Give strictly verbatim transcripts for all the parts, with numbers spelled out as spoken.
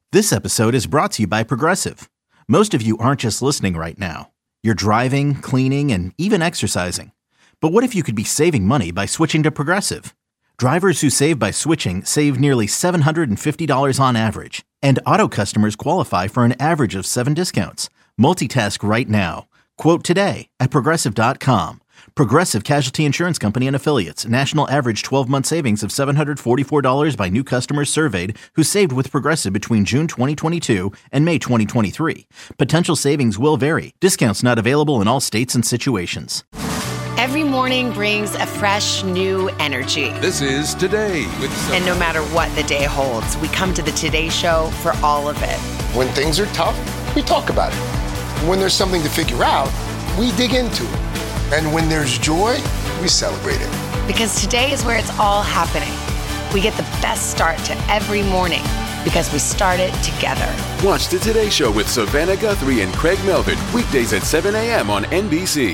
This episode is brought to you by Progressive. Most of you aren't just listening right now. You're driving, cleaning, and even exercising. But what if you could be saving money by switching to Progressive? Drivers who save by switching save nearly seven hundred fifty dollars on average. And auto customers qualify for an average of seven discounts. Multitask right now. Quote today at Progressive dot com. Progressive Casualty Insurance Company and Affiliates. National average twelve-month savings of seven hundred forty-four dollars by new customers surveyed who saved with Progressive between June twenty twenty-two and May twenty twenty-three. Potential savings will vary. Discounts not available in all states and situations. Every morning brings a fresh, new energy. This is Today with Some- And no matter what the day holds, we come to the Today Show for all of it. When things are tough, we talk about it. When there's something to figure out, we dig into it. And when there's joy, we celebrate it. Because today is where it's all happening. We get the best start to every morning because we start it together. Watch the Today Show with Savannah Guthrie and Craig Melvin, weekdays at seven a.m. on N B C.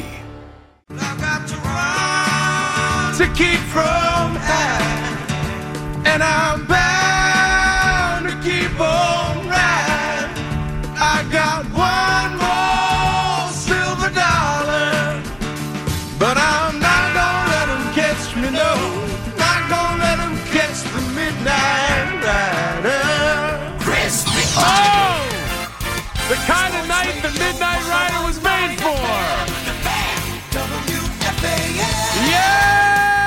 To keep from high, and I'm bound to keep on riding. I got one more silver dollar, but I'm not gonna let them catch me, no. Not gonna let them catch the midnight rider. Chris Oh! The kind of night the Midnight Rider was made for. Yeah!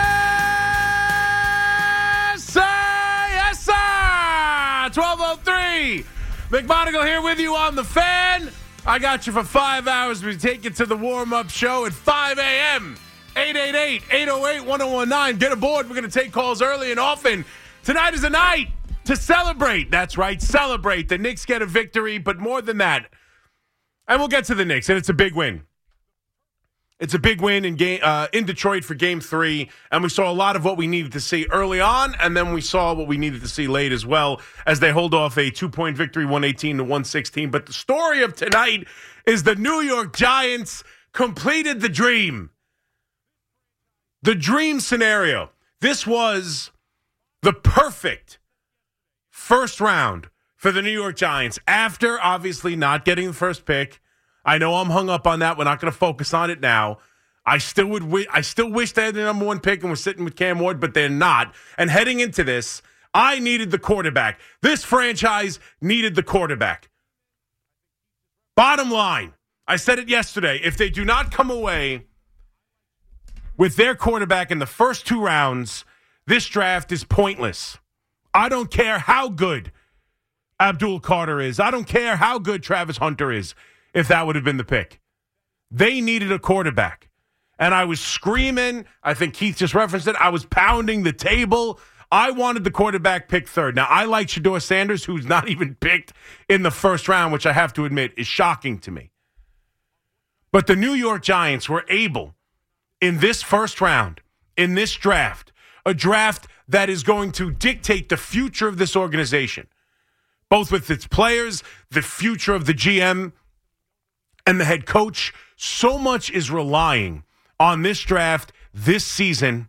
twelve oh three. McMonagle here with you on The Fan. I got you for five hours. We take you to the warm-up show at five a.m. eight eight eight, eight oh eight, one oh one nine. Get aboard. We're going to take calls early and often. Tonight is a night to celebrate. That's right, celebrate. The Knicks get a victory, but more than that. And we'll get to the Knicks, and it's a big win. It's a big win in game uh, in Detroit for Game Three, and we saw a lot of what we needed to see early on, and then we saw what we needed to see late as well as they hold off a two-point victory, one eighteen to one sixteen. But the story of tonight is the New York Giants completed the dream, the dream scenario. This was the perfect first round for the New York Giants after obviously not getting the first pick. I know I'm hung up on that. We're not going to focus on it now. I still would. W- I still wish they had the number one pick and we're sitting with Cam Ward, but they're not. And heading into this, I needed the quarterback. This franchise needed the quarterback. Bottom line, I said it yesterday. If they do not come away with their quarterback in the first two rounds, this draft is pointless. I don't care how good Abdul Carter is. I don't care how good Travis Hunter is. If that would have been the pick. They needed a quarterback. And I was screaming. I think Keith just referenced it. I was pounding the table. I wanted the quarterback picked third. Now, I like Shedeur Sanders, who's not even picked in the first round, which I have to admit is shocking to me. But the New York Giants were able, in this first round, in this draft, a draft that is going to dictate the future of this organization, both with its players, the future of the G M, and the head coach. So much is relying on this draft this season,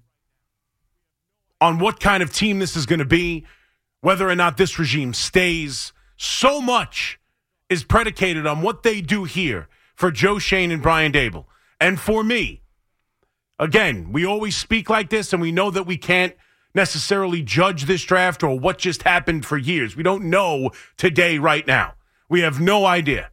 on what kind of team this is going to be, whether or not this regime stays. So much is predicated on what they do here for Joe Schoen and Brian Daboll. And for me, again, we always speak like this, and we know that we can't necessarily judge this draft or what just happened for years. We don't know today, right now. We have no idea.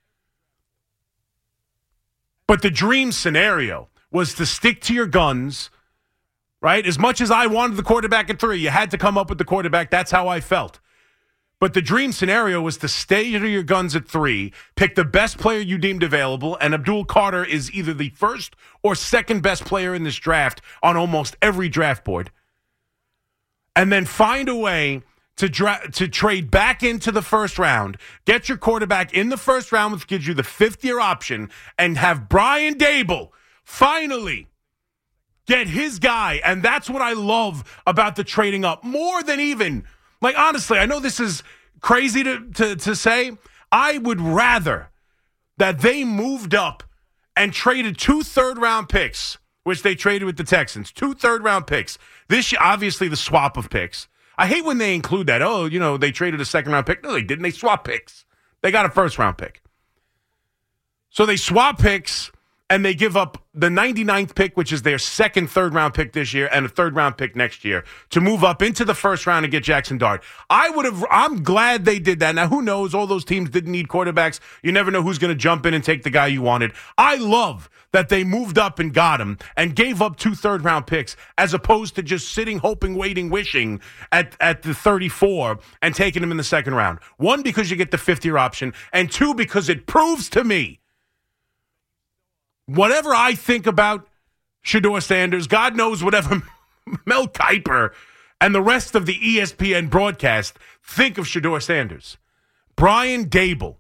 But the dream scenario was to stick to your guns, right? As much as I wanted the quarterback at three, you had to come up with the quarterback. That's how I felt. But the dream scenario was to stay to your guns at three, pick the best player you deemed available, and Abdul Carter is either the first or second best player in this draft on almost every draft board. And then find a way to dra- to trade back into the first round, get your quarterback in the first round, which gives you the fifth-year option, and have Brian Daboll finally get his guy. And that's what I love about the trading up. More than even, like, honestly, I know this is crazy to, to, to say. I would rather that they moved up and traded two third-round picks, which they traded with the Texans, two third-round picks. This, obviously, the swap of picks. I hate when they include that. Oh, you know, they traded a second-round pick. No, they didn't. They swapped picks. They got a first-round pick. So they swap picks, and they give up the ninety-ninth pick, which is their second third-round pick this year, and a third-round pick next year to move up into the first round and get Jackson Dart. I would have. I'm glad they did that. Now, who knows? All those teams didn't need quarterbacks. You never know who's going to jump in and take the guy you wanted. I love that they moved up and got him and gave up two third-round picks as opposed to just sitting, hoping, waiting, wishing at, at the thirty-four and taking him in the second round. One, because you get the fifth-year option, and two, because it proves to me whatever I think about Shedeur Sanders, God knows whatever Mel Kiper and the rest of the E S P N broadcast think of Shedeur Sanders. Brian Daboll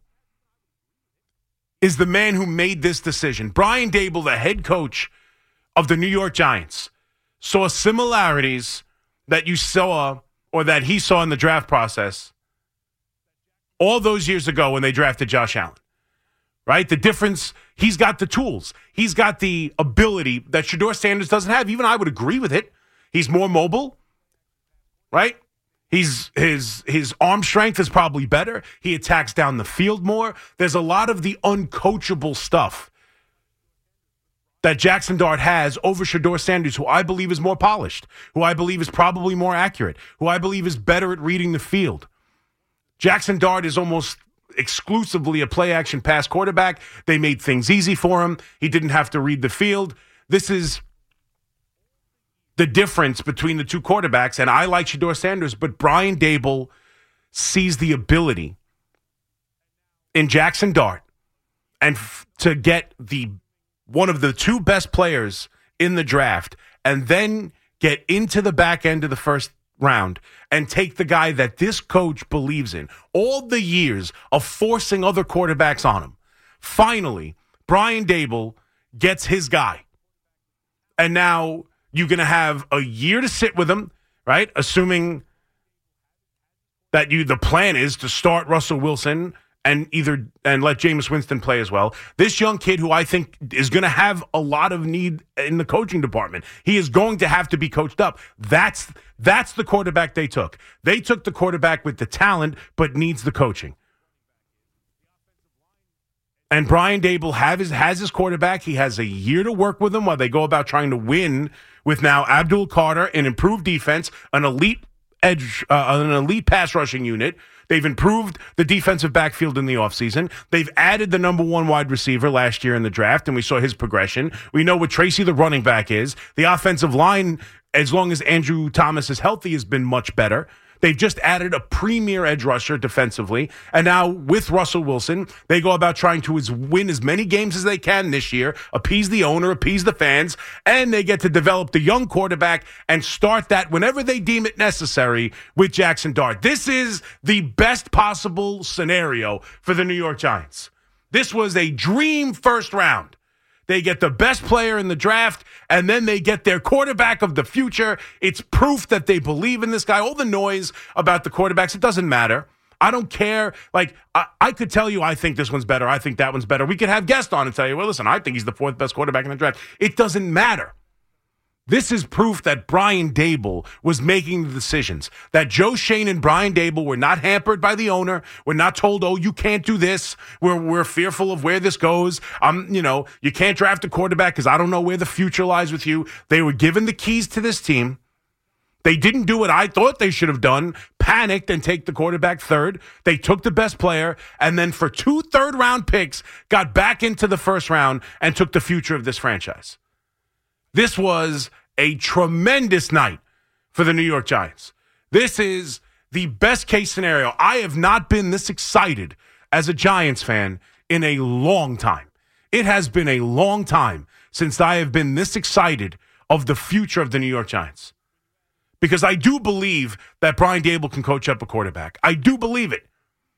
is the man who made this decision. Brian Daboll, the head coach of the New York Giants, saw similarities that you saw or that he saw in the draft process all those years ago when they drafted Josh Allen. Right? The difference, he's got the tools. He's got the ability that Shedeur Sanders doesn't have. Even I would agree with it. He's more mobile, right? He's his his arm strength is probably better. He attacks down the field more. There's a lot of the uncoachable stuff that Jackson Dart has over Shedeur Sanders, who I believe is more polished, who I believe is probably more accurate, who I believe is better at reading the field. Jackson Dart is almost exclusively a play-action pass quarterback. They made things easy for him. He didn't have to read the field. This is the difference between the two quarterbacks, and I like Shedeur Sanders, but Brian Daboll sees the ability in Jackson Dart and f- to get the one of the two best players in the draft and then get into the back end of the first round and take the guy that this coach believes in. All the years of forcing other quarterbacks on him. Finally, Brian Daboll gets his guy. And now you're going to have a year to sit with him, right? Assuming that you the plan is to start Russell Wilson and either and let Jameis Winston play as well. This young kid who I think is going to have a lot of need in the coaching department. He is going to have to be coached up. That's that's the quarterback they took. They took the quarterback with the talent but needs the coaching. And Brian Daboll have his, has his quarterback. He has a year to work with him while they go about trying to win with now Abdul Carter, an improved defense, an elite edge, uh, an elite pass rushing unit. They've improved the defensive backfield in the offseason. They've added the number one wide receiver last year in the draft, and we saw his progression. We know what Tracy, the running back, is. The offensive line, as long as Andrew Thomas is healthy, has been much better. They've just added a premier edge rusher defensively. And now with Russell Wilson, they go about trying to win as many games as they can this year, appease the owner, appease the fans, and they get to develop the young quarterback and start that whenever they deem it necessary with Jackson Dart. This is the best possible scenario for the New York Giants. This was a dream first round. They get the best player in the draft, and then they get their quarterback of the future. It's proof that they believe in this guy. All the noise about the quarterbacks, it doesn't matter. I don't care. Like, I, I could tell you I think this one's better. I think that one's better. We could have guests on and tell you, well, listen, I think he's the fourth best quarterback in the draft. It doesn't matter. This is proof that Brian Daboll was making the decisions, that Joe Schoen and Brian Daboll were not hampered by the owner. We're not told, oh, you can't do this. We're we're fearful of where this goes. Um, you know, you can't draft a quarterback because I don't know where the future lies with you. They were given the keys to this team. They didn't do what I thought they should have done, panicked and take the quarterback third. They took the best player, and then for two third-round picks, got back into the first round and took the future of this franchise. This was a tremendous night for the New York Giants. This is the best case scenario. I have not been this excited as a Giants fan in a long time. It has been a long time since I have been this excited of the future of the New York Giants. Because I do believe that Brian Daboll can coach up a quarterback. I do believe it.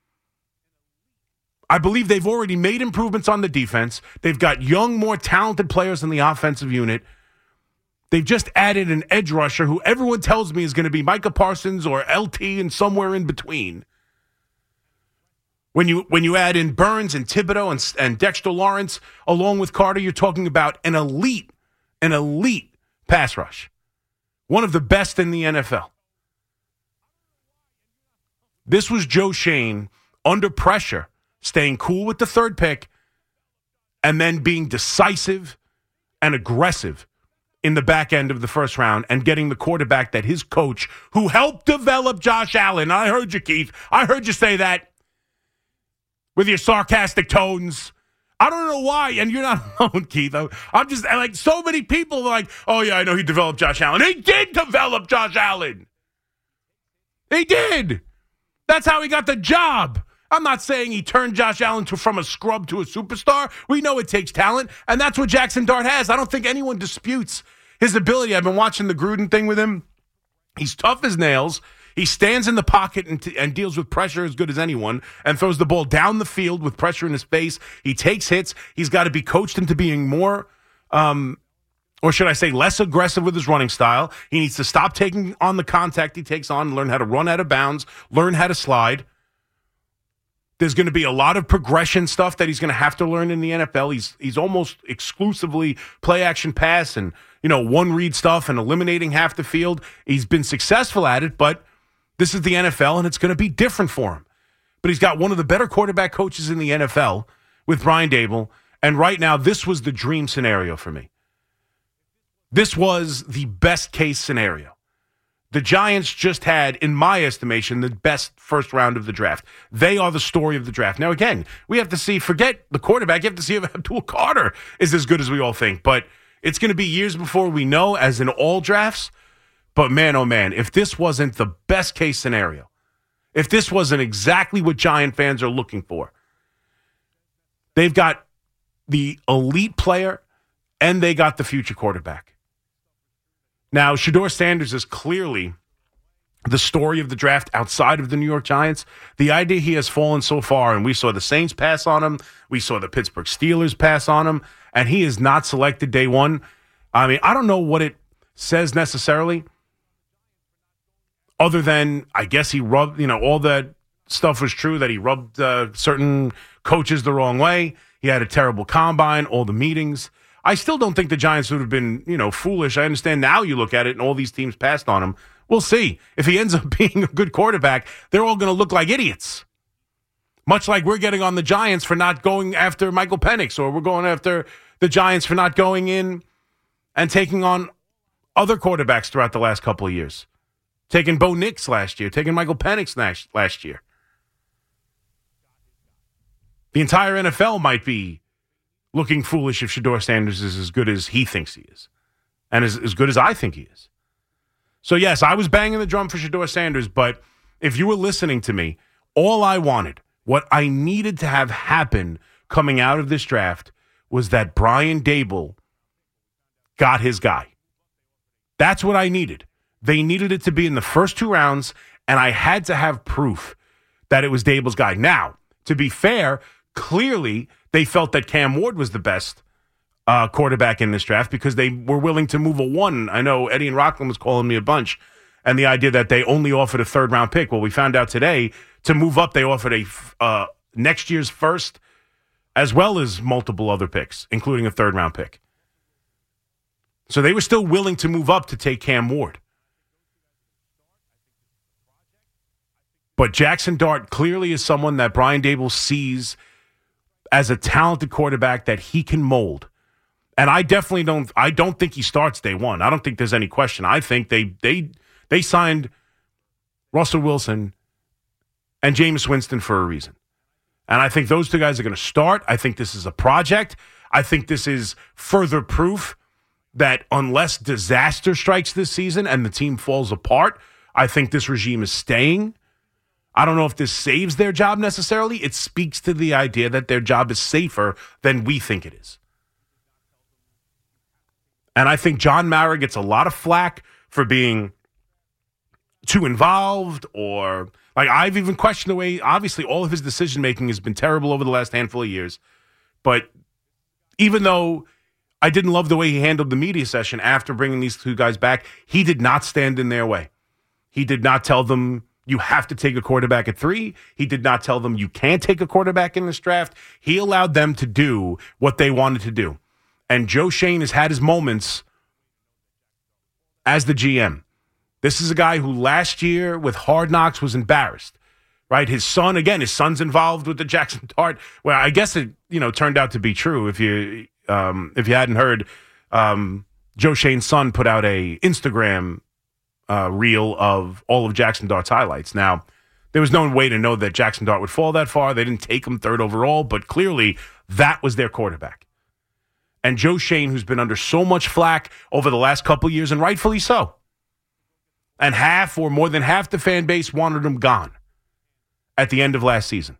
I believe they've already made improvements on the defense. They've got young, more talented players in the offensive unit. They've just added an edge rusher who everyone tells me is going to be Micah Parsons or L T and somewhere in between. When you when you add in Burns and Thibodeau and, and Dexter Lawrence along with Carter, you're talking about an elite, an elite pass rush. One of the best in the N F L. This was Joe Schoen under pressure, staying cool with the third pick, and then being decisive and aggressive in the back end of the first round and getting the quarterback that his coach, who helped develop Josh Allen. I heard you, Keith. I heard you say that with your sarcastic tones. I don't know why, and you're not alone, Keith. I'm just like, so many people are like, oh, yeah, I know he developed Josh Allen. He did develop Josh Allen. He did. That's how he got the job. I'm not saying he turned Josh Allen to, from a scrub to a superstar. We know it takes talent, and that's what Jackson Dart has. I don't think anyone disputes his ability. I've been watching the Gruden thing with him. He's tough as nails. He stands in the pocket and, t- and deals with pressure as good as anyone and throws the ball down the field with pressure in his face. He takes hits. He's got to be coached into being more, um, or should I say less aggressive with his running style. He needs to stop taking on the contact he takes on, learn how to run out of bounds, learn how to slide. There's going to be a lot of progression stuff that he's going to have to learn in the N F L. He's he's almost exclusively play action pass and, you know, one read stuff and eliminating half the field. He's been successful at it, but this is the N F L and it's going to be different for him. But he's got one of the better quarterback coaches in the N F L with Brian Daboll. And right now, this was the dream scenario for me. This was the best case scenario. The Giants just had, in my estimation, the best first round of the draft. They are the story of the draft. Now, again, we have to see, forget the quarterback, you have to see if Abdul Carter is as good as we all think. But it's going to be years before we know, as in all drafts. But man, oh man, if this wasn't the best case scenario, if this wasn't exactly what Giant fans are looking for, they've got the elite player and they got the future quarterback. Now, Shedeur Sanders is clearly the story of the draft outside of the New York Giants. The idea he has fallen so far, and we saw the Saints pass on him, we saw the Pittsburgh Steelers pass on him, and he is not selected day one. I mean, I don't know what it says necessarily, other than I guess he rubbed, you know, all that stuff was true, that he rubbed uh, certain coaches the wrong way. He had a terrible combine, all the meetings. I still don't think the Giants would have been, you know, foolish. I understand now you look at it and all these teams passed on him. We'll see. If he ends up being a good quarterback, they're all going to look like idiots. Much like we're getting on the Giants for not going after Michael Penix, or we're going after the Giants for not going in and taking on other quarterbacks throughout the last couple of years. Taking Bo Nix last year, taking Michael Penix last, last year. The entire N F L might be looking foolish if Shedeur Sanders is as good as he thinks he is, and as, as good as I think he is. So, yes, I was banging the drum for Shedeur Sanders, but if you were listening to me, all I wanted, what I needed to have happen coming out of this draft was that Brian Daboll got his guy. That's what I needed. They needed it to be in the first two rounds, and I had to have proof that it was Daboll's guy. Now, to be fair, clearly they felt that Cam Ward was the best uh, quarterback in this draft because they were willing to move a one. I know Eddie and Rockland was calling me a bunch, and the idea that they only offered a third-round pick. Well, we found out today to move up, they offered a uh, next year's first as well as multiple other picks, including a third-round pick. So they were still willing to move up to take Cam Ward. But Jackson Dart clearly is someone that Brian Daboll sees as a talented quarterback that he can mold. And I definitely don't I don't think he starts day one. I don't think there's any question. I think they they they signed Russell Wilson and Jameis Winston for a reason. And I think those two guys are going to start. I think this is a project. I think this is further proof that unless disaster strikes this season and the team falls apart, I think this regime is staying. I don't know if this saves their job necessarily. It speaks to the idea that their job is safer than we think it is. And I think John Mara gets a lot of flack for being too involved, or like I've even questioned the way, obviously all of his decision making has been terrible over the last handful of years. But even though I didn't love the way he handled the media session after bringing these two guys back, he did not stand in their way. He did not tell them, you have to take a quarterback at three. He did not tell them you can't take a quarterback in this draft. He allowed them to do what they wanted to do. And Joe Schoen has had his moments as the G M. This is a guy who last year with Hard Knocks was embarrassed right? His son, again, his son's involved with the Jackson Dart. Well, I guess it, you know, turned out to be true. If you um, if you hadn't heard, um, Joe Schoen's son put out a Instagram uh, reel of all of Jackson Dart's highlights. Now, there was no way to know that Jackson Dart would fall that far. They didn't take him third overall, but clearly that was their quarterback. And Joe Schoen, who's been under so much flack over the last couple of years, and rightfully so. And half or more than half the fan base wanted him gone at the end of last season.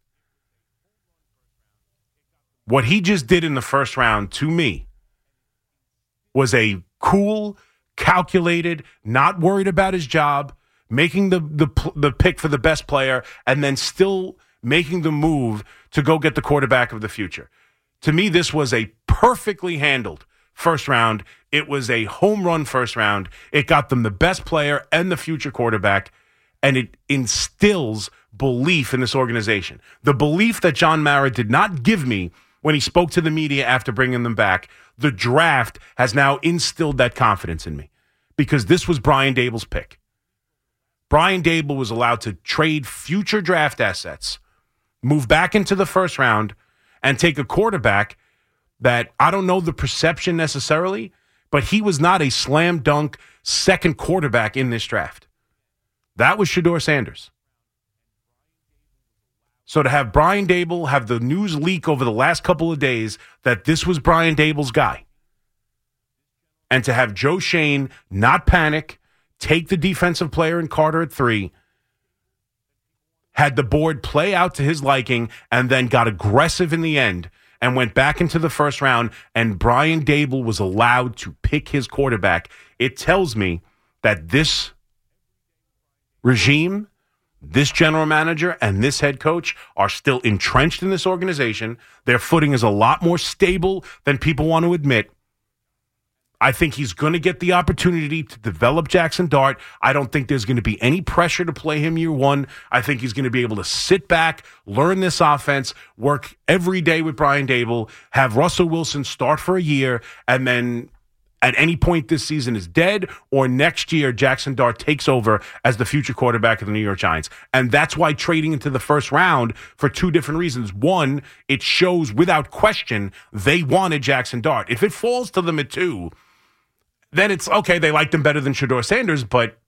What he just did in the first round, to me, was a cool, calculated, not worried about his job, making the, the, the pick for the best player, and then still making the move to go get the quarterback of the future. To me, this was a perfectly handled first round. It was a home run first round. It got them the best player and the future quarterback, and it instills belief in this organization. The belief that John Mara did not give me when he spoke to the media after bringing them back, the draft has now instilled that confidence in me because this was Brian Daboll's pick. Brian Daboll was allowed to trade future draft assets, move back into the first round, and take a quarterback that I don't know the perception necessarily, but he was not a slam dunk second quarterback in this draft. That was Shedeur Sanders. So to have Brian Daboll have the news leak over the last couple of days that this was Brian Daboll's guy, and to have Joe Schoen not panic, take the defensive player in Carter at three, had the board play out to his liking, and then got aggressive in the end and went back into the first round, and Brian Daboll was allowed to pick his quarterback. It tells me that this regime, this general manager, and this head coach are still entrenched in this organization. Their footing is a lot more stable than people want to admit. I think he's going to get the opportunity to develop Jackson Dart. I don't think there's going to be any pressure to play him year one. I think he's going to be able to sit back, learn this offense, work every day with Brian Daboll, have Russell Wilson start for a year, and then at any point this season is dead, or next year Jackson Dart takes over as the future quarterback of the New York Giants. And that's why trading into the first round for two different reasons. One, it shows without question they wanted Jackson Dart. If it falls to them at two, then it's okay, they liked him better than Shedeur Sanders, but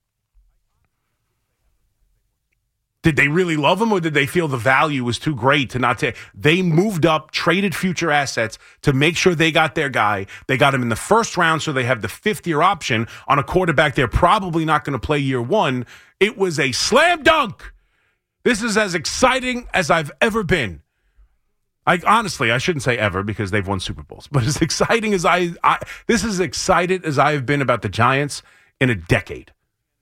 did they really love him, or did they feel the value was too great to not take? They moved up, traded future assets to make sure they got their guy. They got him in the first round, so they have the fifth-year option on a quarterback they're probably not going to play year one. It was a slam dunk. This is as exciting as I've ever been. I honestly, I shouldn't say ever because they've won Super Bowls, but as exciting as I, I this is as excited as I have been about the Giants in a decade.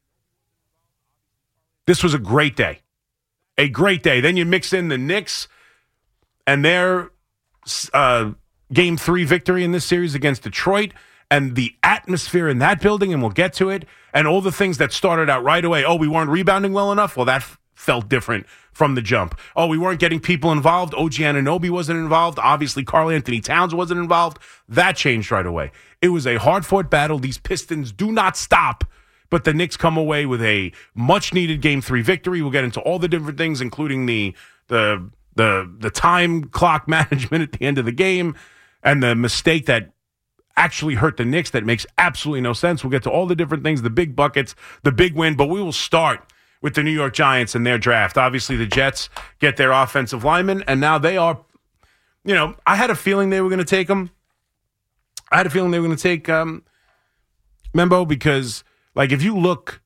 This was a great day. A great day. Then you mix in the Knicks and their uh, game three victory in this series against Detroit and the atmosphere in that building, and we'll get to it, and all the things that started out right away. Oh, we weren't rebounding well enough? Well, that f- felt different from the jump. Oh, we weren't getting people involved. O G Anunoby wasn't involved. Obviously, Karl Anthony Towns wasn't involved. That changed right away. It was a hard-fought battle. These Pistons do not stop. But the Knicks come away with a much-needed Game three victory. We'll get into all the different things, including the the the the time clock management at the end of the game and the mistake that actually hurt the Knicks that makes absolutely no sense. We'll get to all the different things, the big buckets, the big win. But we will start with the New York Giants and their draft. Obviously, the Jets get their offensive linemen, and now they are, you know, I had a feeling they were going to take them. I had a feeling they were going to take um, Membo because – like, if you look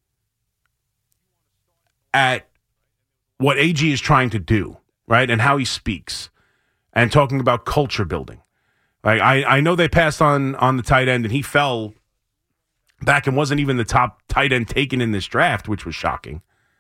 at what A G is trying to do, right, and how he speaks, and talking about culture building, like I, I know they passed on on the tight end, and he fell back and wasn't even the top tight end taken in this draft, which was shocking.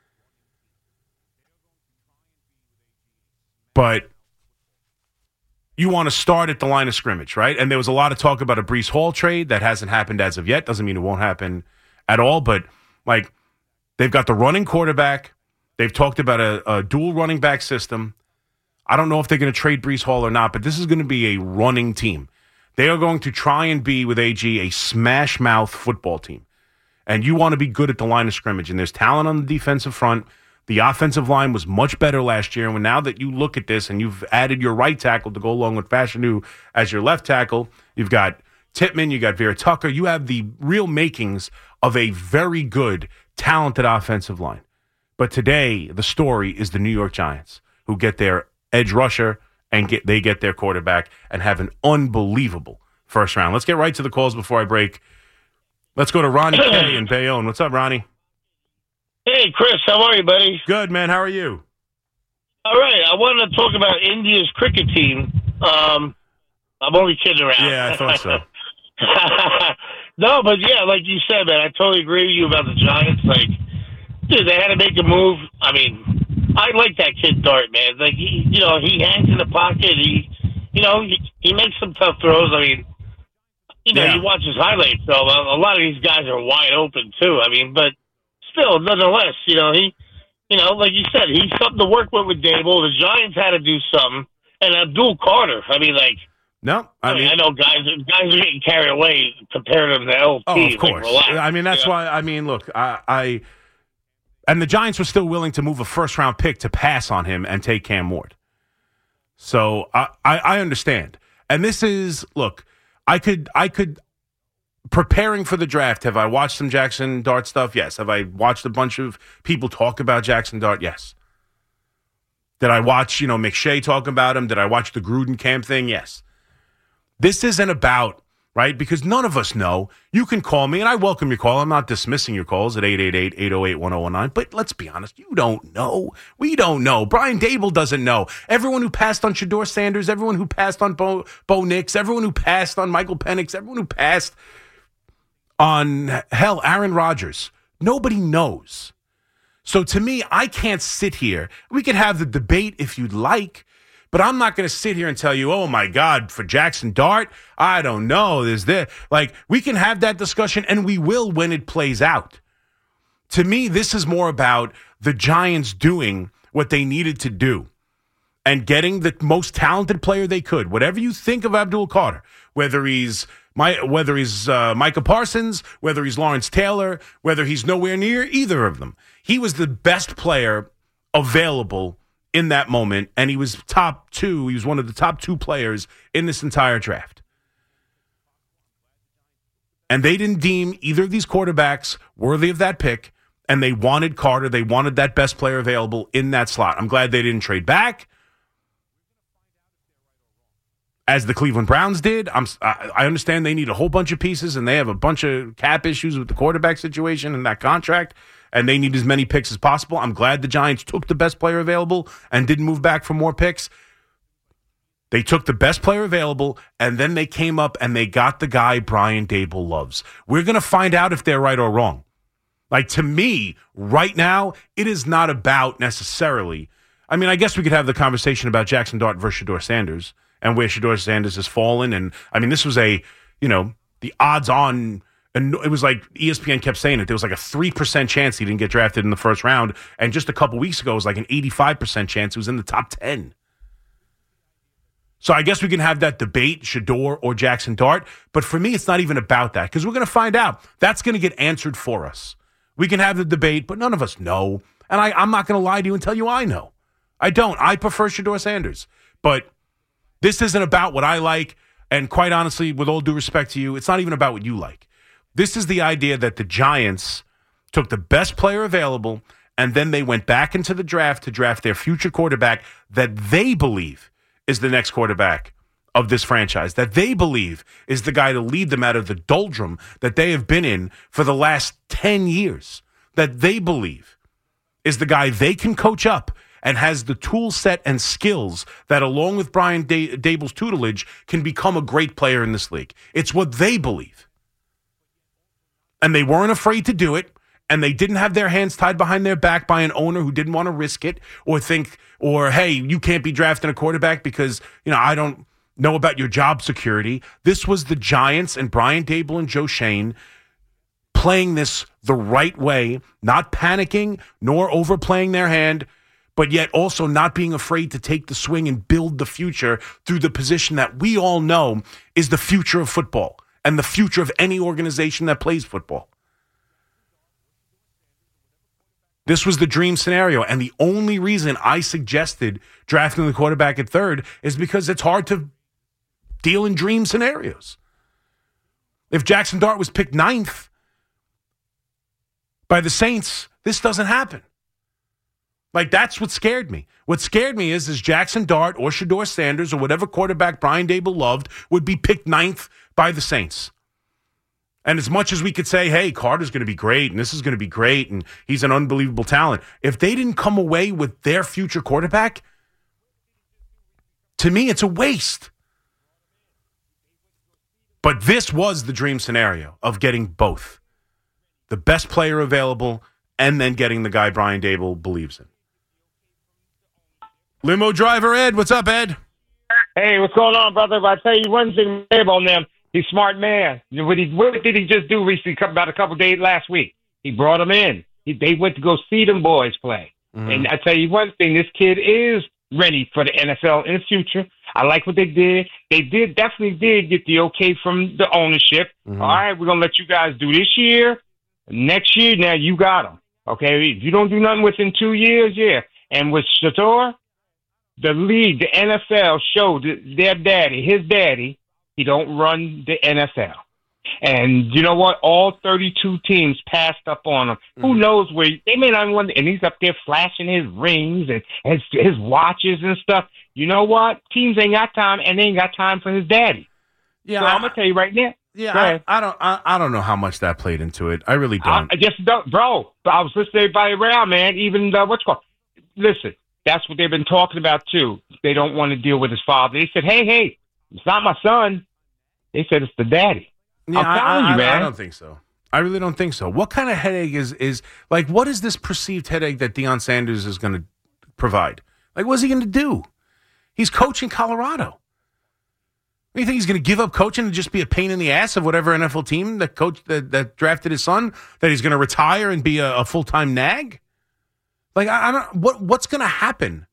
But you want to start at the line of scrimmage, right? And there was a lot of talk about a Breece Hall trade that hasn't happened as of yet. Doesn't mean it won't happen at all, but like they've got the running quarterback. They've talked about a, a dual running back system. I don't know if they're going to trade Breece Hall or not, but this is going to be a running team. They are going to try and be, with A G, a smash mouth football team. And you want to be good at the line of scrimmage. And there's talent on the defensive front. The offensive line was much better last year, and now that you look at this and you've added your right tackle to go along with Fashanu as your left tackle, you've got Tippmann, you got Vera Tucker, you have the real makings of a very good, talented offensive line. But today, the story is the New York Giants, who get their edge rusher and get they get their quarterback and have an unbelievable first round. Let's get right to the calls before I break. Let's go to Ronnie K in Bayonne. What's up, Ronnie? Hey, Chris, how are you, buddy? Good, man. How are you? All right. I wanted to talk about India's cricket team. Um, I'm only kidding around. Yeah, I thought so. No, but yeah, like you said, man, I totally agree with you about the Giants. Like, dude, they had to make a move. I mean, I like that kid Dart, man. Like, he, you know, he hangs in the pocket. He, you know, he, he makes some tough throws. I mean, you know, Yeah. you watch his highlights, so a, a lot of these guys are wide open too. I mean, but still, nonetheless, you know, he, you know, like you said, he's something to work with with Dable. The Giants had to do something, and Abdul Carter. I mean, like, No, I, I mean, mean, I know guys, guys are getting carried away compared to the L T. oh, of Like, course. relax, I mean, that's you know? why. I mean, look, I, I, and the Giants were still willing to move a first round pick to pass on him and take Cam Ward. So I, I, I understand. And this is, look, I could, I could. Preparing for the draft, have I watched some Jackson Dart stuff? Yes. Have I watched a bunch of people talk about Jackson Dart? Yes. Did I watch, you know, McShay talk about him? Did I watch the Gruden camp thing? Yes. This isn't about, right, because none of us know. You can call me, and I welcome your call. I'm not dismissing your calls at eight eight eight, eight oh eight, one oh one nine, but let's be honest, you don't know. We don't know. Brian Dable doesn't know. Everyone who passed on Shedeur Sanders, everyone who passed on Bo, Bo Nix, everyone who passed on Michael Penix, everyone who passed on, hell, Aaron Rodgers. Nobody knows. So to me, I can't sit here. We could have the debate if you'd like, but I'm not going to sit here and tell you, oh, my God, for Jackson Dart, I don't know. There's this. Like, we can have that discussion, and we will when it plays out. To me, this is more about the Giants doing what they needed to do and getting the most talented player they could. Whatever you think of Abdul Carter, whether he's My, whether he's uh, Micah Parsons, whether he's Lawrence Taylor, whether he's nowhere near either of them. He was the best player available in that moment, and he was top two. He was one of the top two players in this entire draft. And they didn't deem either of these quarterbacks worthy of that pick, and they wanted Carter. They wanted that best player available in that slot. I'm glad they didn't trade back, as the Cleveland Browns did. I'm, I understand they need a whole bunch of pieces, and they have a bunch of cap issues with the quarterback situation and that contract, and they need as many picks as possible. I'm glad the Giants took the best player available and didn't move back for more picks. They took the best player available, and then they came up and they got the guy Brian Dable loves. We're going to find out if they're right or wrong. Like, to me, right now, it is not about necessarily. I mean, I guess we could have the conversation about Jackson Dart versus Shedeur Sanders, and where Shedeur Sanders has fallen. And, I mean, this was a, you know, the odds on, and it was like E S P N kept saying it. There was like a three percent chance he didn't get drafted in the first round. And just a couple weeks ago, it was like an eighty-five percent chance he was in the top ten. So I guess we can have that debate, Shedeur or Jackson Dart. But for me, it's not even about that, because we're going to find out. That's going to get answered for us. We can have the debate, but none of us know. And I, I'm not going to lie to you and tell you I know. I don't. I prefer Shedeur Sanders. But this isn't about what I like, and quite honestly, with all due respect to you, it's not even about what you like. This is the idea that the Giants took the best player available, and then they went back into the draft to draft their future quarterback that they believe is the next quarterback of this franchise, that they believe is the guy to lead them out of the doldrum that they have been in for the last ten years, that they believe is the guy they can coach up and has the tool set and skills that, along with Brian da- Dable's tutelage, can become a great player in this league. It's what they believe. And they weren't afraid to do it, and they didn't have their hands tied behind their back by an owner who didn't want to risk it or think, or, hey, you can't be drafting a quarterback because, you know, I don't know about your job security. This was the Giants and Brian Dable and Joe Schoen playing this the right way, not panicking nor overplaying their hand, but yet also not being afraid to take the swing and build the future through the position that we all know is the future of football and the future of any organization that plays football. This was the dream scenario. And the only reason I suggested drafting the quarterback at third is because it's hard to deal in dream scenarios. If Jackson Dart was picked ninth by the Saints, this doesn't happen. Like, that's what scared me. What scared me is, is Jackson Dart or Shedeur Sanders or whatever quarterback Brian Daboll loved would be picked ninth by the Saints. And as much as we could say, hey, Carter's going to be great and this is going to be great and he's an unbelievable talent, if they didn't come away with their future quarterback, to me, it's a waste. But this was the dream scenario of getting both. The best player available and then getting the guy Brian Daboll believes in. Limo driver Ed, what's up, Ed? Hey, what's going on, brother? I tell you one thing on them. He's a smart man. What, he, what did he just do recently, about a couple days last week? He brought them in. He, they went to go see them boys play. Mm-hmm. And I tell you one thing, this kid is ready for the N F L in the future. I like what they did. They did definitely did get the okay from the ownership. Mm-hmm. All right, we're going to let you guys do this year. Next year, now you got them. Okay, if you don't do nothing within two years, yeah. And with Shedeur, the league, the N F L showed their daddy, his daddy, he don't run the N F L. And you know what? All thirty-two teams passed up on him. Mm-hmm. Who knows where they may not want, and he's up there flashing his rings and his, his watches and stuff. You know what? Teams ain't got time, and they ain't got time for his daddy. Yeah, so I, I'm gonna tell you right now. Yeah, I, I don't, I, I don't know how much that played into it. I really don't. I, I just don't, bro. I was listening to everybody around, man. Even uh, what's called. Listen, that's what they've been talking about too. They don't want to deal with his father. They said, "Hey, hey, it's not my son." They said it's the daddy. Yeah, I'm telling I, I, you, man. I don't think so. I really don't think so. What kind of headache is is like? What is this perceived headache that Deion Sanders is going to provide? Like, what's he going to do? He's coaching Colorado. You think he's going to give up coaching and just be a pain in the ass of whatever N F L team that coach that, that drafted his son? That he's going to retire and be a, a full time nag? Like, I, I don't. What what's going to happen?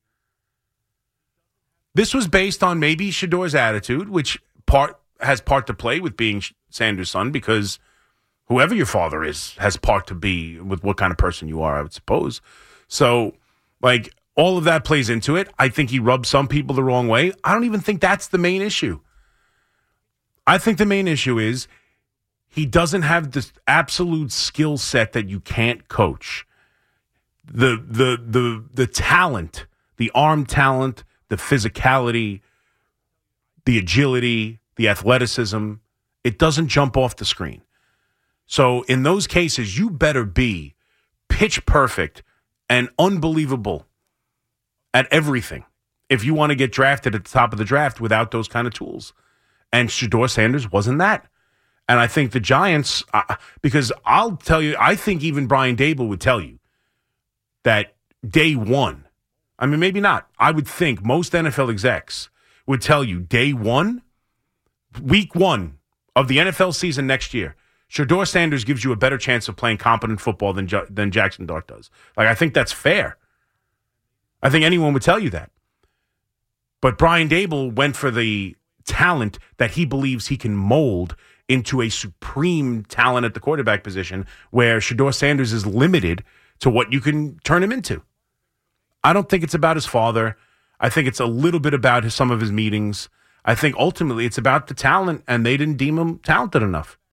This was based on maybe Shedeur's attitude, which part has part to play with being Sanders' son, because whoever your father is has part to be with what kind of person you are, I would suppose. So, like, all of that plays into it. I think he rubbed some people the wrong way. I don't even think that's the main issue. I think the main issue is he doesn't have this absolute skill set that you can't coach. The the the the talent, the arm talent, the physicality, the agility, the athleticism, it doesn't jump off the screen. So in those cases, you better be pitch perfect and unbelievable at everything if you want to get drafted at the top of the draft without those kind of tools. And Shedeur Sanders wasn't that. And I think the Giants, uh, because I'll tell you, I think even Brian Daboll would tell you that day one, I mean, maybe not. I would think most N F L execs would tell you day one, week one of the N F L season next year, Shedeur Sanders gives you a better chance of playing competent football than than Jackson Dart does. Like, I think that's fair. I think anyone would tell you that. But Brian Daboll went for the talent that he believes he can mold into a supreme talent at the quarterback position, where Shedeur Sanders is limited to what you can turn him into. I don't think it's about his father. I think it's a little bit about his, some of his meetings. I think ultimately it's about the talent, and they didn't deem him talented enough.